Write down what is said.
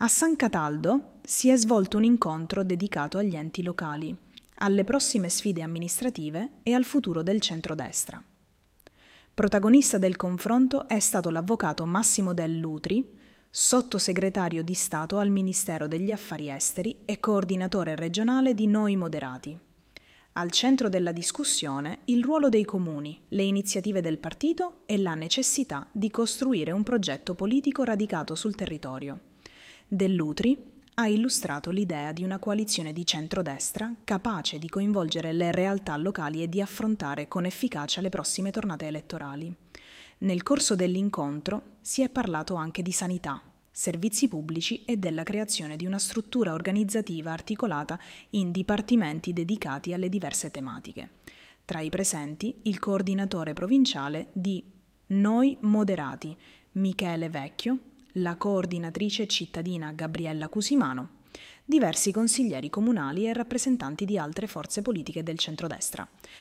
A San Cataldo si è svolto un incontro dedicato agli enti locali, alle prossime sfide amministrative e al futuro del centrodestra. Protagonista del confronto è stato l'avvocato Massimo Del Lutri, sottosegretario di Stato al Ministero degli Affari Esteri e coordinatore regionale di Noi Moderati. Al centro della discussione il ruolo dei comuni, le iniziative del partito e la necessità di costruire un progetto politico radicato sul territorio. Del Lutri ha illustrato l'idea di una coalizione di centrodestra capace di coinvolgere le realtà locali e di affrontare con efficacia le prossime tornate elettorali. Nel corso dell'incontro si è parlato anche di sanità, servizi pubblici e della creazione di una struttura organizzativa articolata in dipartimenti dedicati alle diverse tematiche. Tra i presenti il coordinatore provinciale di Noi Moderati, Michele Vecchio, la coordinatrice cittadina Gabriella Cusimano, diversi consiglieri comunali e rappresentanti di altre forze politiche del centrodestra.